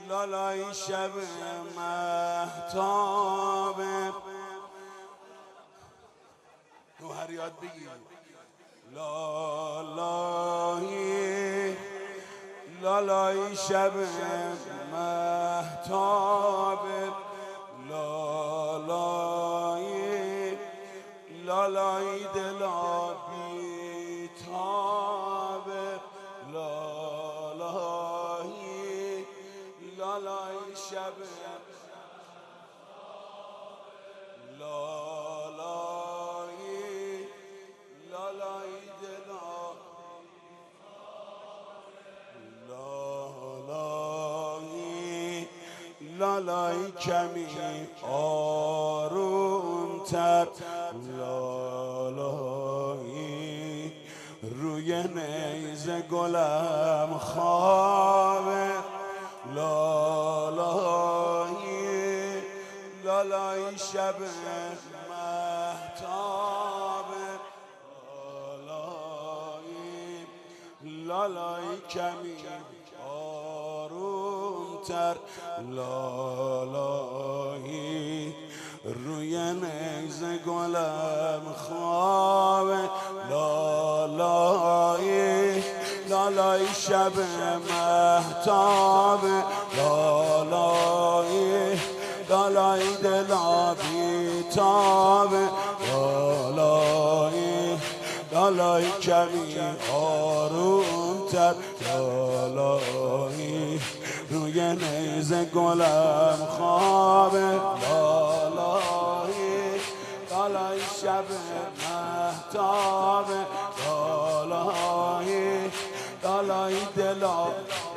لالای شب مهتاب رو هر یاد بگیر لالای لالای شب مهتاب لالای لالای دلا بیتاب لالای لالای شب لالای لالای دلا لالای لالای کمی آرومتر لالای روی نیزه گلم خوابه لالای لالای شب مهتاب لالای لالای کمی آرومتر لالای روی نیزه گلم خوابه لالای لالای شب مهتاب لالای لالای دلا بیتاب لالای لالای کمی آرومتر لالای روی نیزه گلم خوابه لالای لالای شب مهتاب لالای لالای دلا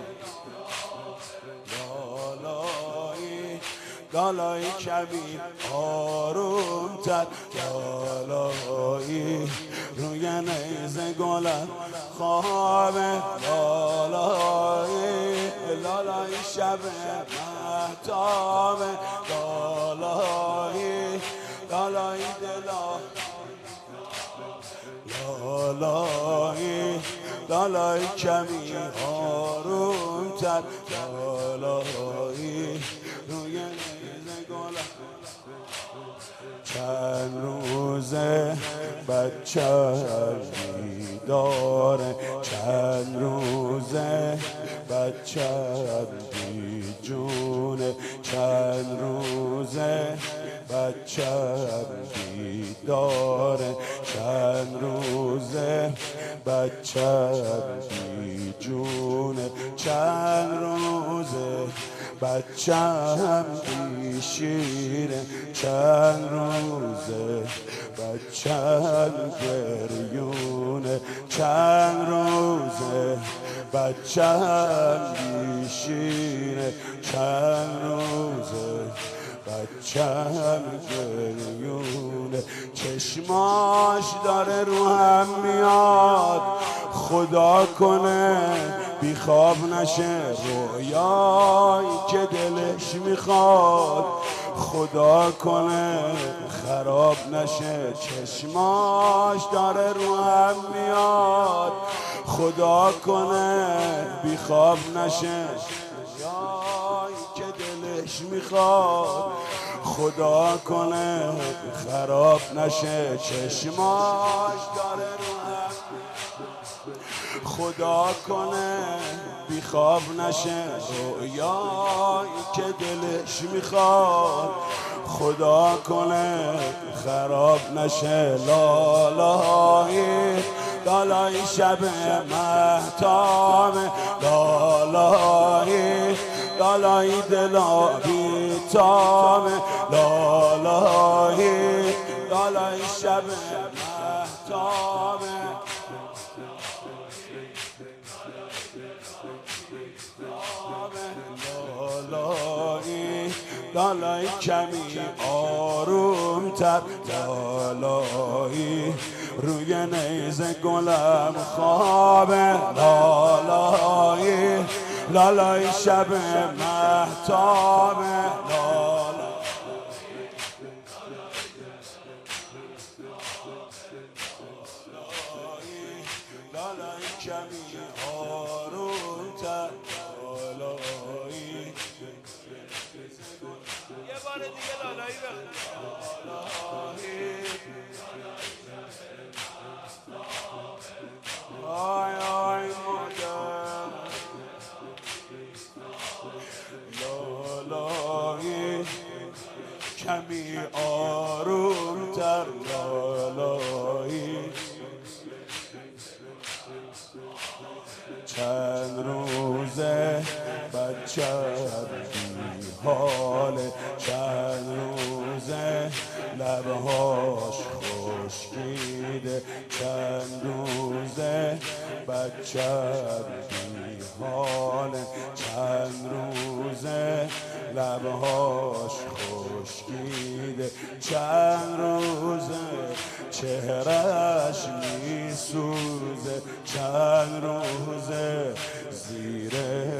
لالای لالای کمی آرومتر لالای روی نیزه گلم خوابه لالای لالای شب مهتاب لالای لالای دلا لالای لالای کمی آرومتر لالای روی نیزه گلم چند روزه بچه بیداره چند روزه بچه بیجونه چند روزه بچه بیداره چند روزه بچه بیجونه چند روزه بچه هم بیشیره چند روزه بچه هم گریونه چند روزه بچه هم بیشیره چند روزه بچه هم گریونه چشماش داره رو هم میاد خدا کنه بیخواب نشه رویایی که دلش میخواد خدا کنه خراب نشه چشماش داره رو هم میاد خدا کنه بیخواب نشه رویایی که دلش میخواد خدا کنه خراب نشه چشماش داره رو هم خدا کنه بیخواب نشه رویایی که دلش میخواد خدا کنه خراب نشه لالای لالای شب مهتاب لالای لالای دلا بیتاب لالای لالای شب مهتاب لالای لالای کمی آرومتر لالای روی نیزه گلم خوابه لالای لالای شب مهتاب لالای کمی آرومتر لالای بار دیگه لالایی بخون. آی آی مادر لالایی کمی آرومتر لالایی چند روزه بچه بی حاله چند روزه لبهاش خشکیده چند روزه بچه بی حاله چند روزه لبهاش خشکیده چند روزه چهرش میسوزه چند روزه زیر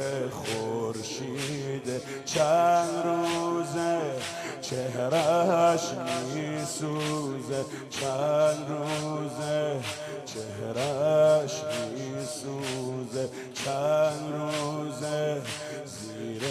خورشیده چند روزه چهرش میسوزه چند روزه چهرش میسوزه چند روزه زیر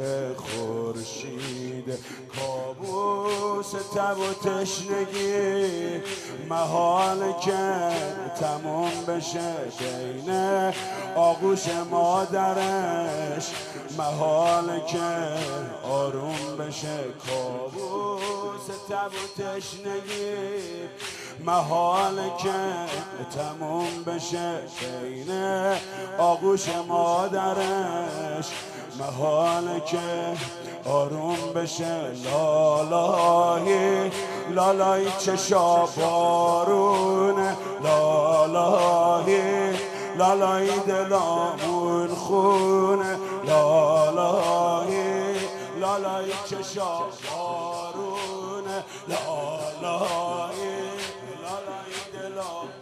خورشیده کابوس تب و تشنگی محال که تموم بشه بین آغوش مادرش محال که آروم بشه کابوس تب و تشنگی محال که تموم بشه بین آغوش مادرش محال که آروم بشه لالایی لالایی چشا بارونه لالایی لالایی دلامون خونه لالایی لالایی چشا بارونه لالایی لالایی دلامون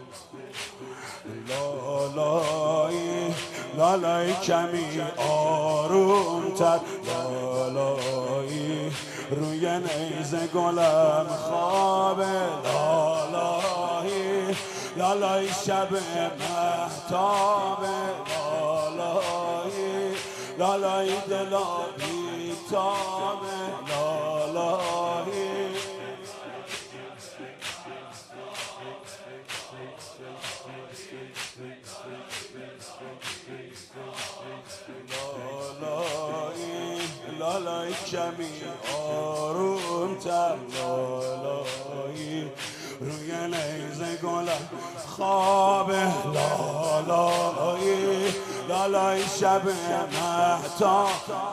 لالایی لالایی کمی آرومتر لالایی روی نیزه گلم خوابه لالایی لالایی شب مهتابه لالایی لالایی دلا بیتابه لالایی لالایی لالایی کمی آرومتر لالایی روی نیزه گلم خوابه لالایی لالایی شب مهتاب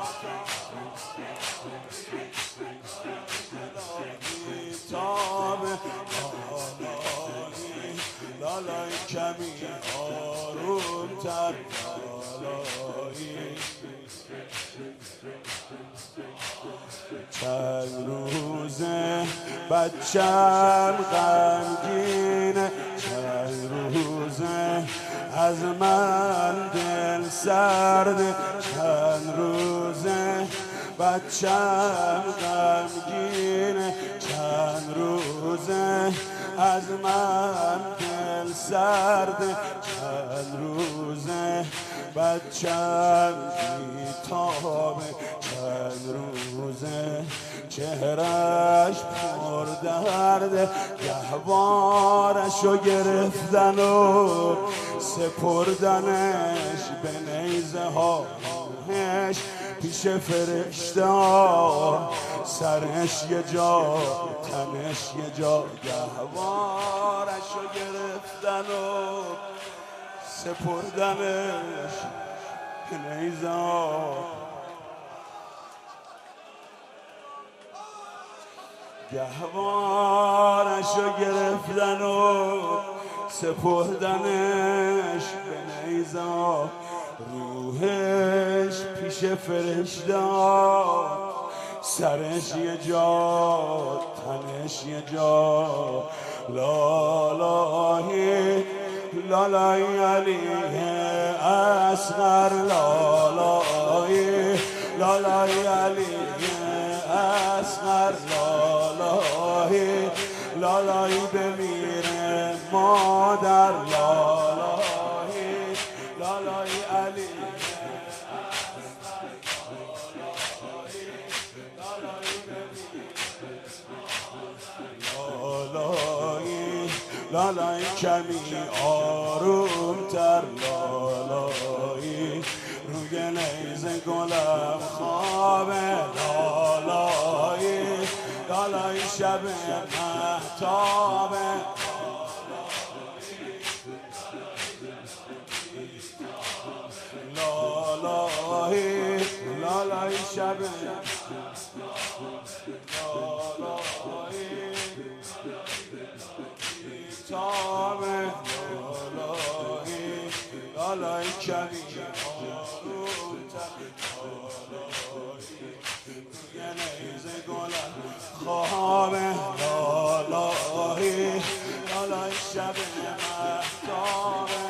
لالایی کمی آرومتر لالایی چند روزه بچم غمگینه چند روزه از من دل سرده چند روزه بچم غمگینه چند روزه از من دل سرده چند روزه بچم بیتابه چند روزه چهرش پر درده گهوارشو گرفتن و سپردنش به نیزه هاش پیش فرشته ها سرش یه جا تنش یه جا گهوارشو گرفتن و سپردنش به نیزه ها گهوارشو گرفتن و سپردنش به نیزه ها روحش پیش فرشته سرش یه جا تنش یه جا لالایی لالایی علیه اصغر لالایی لالایی علیه اصغر لالایی لالایی بمیره مادر لالایی لالایی علیه اصغر لالایی لالایی لالای کمی آرومتر لالایی روی نیزه گلم خوابه لالایی لالای شب مهتابه لالایی لالای شب لالایی تابه لالایی لالای کمی آرومتر لالایی روی نیزه گلم خوابه لالایی لالای شب مهتابه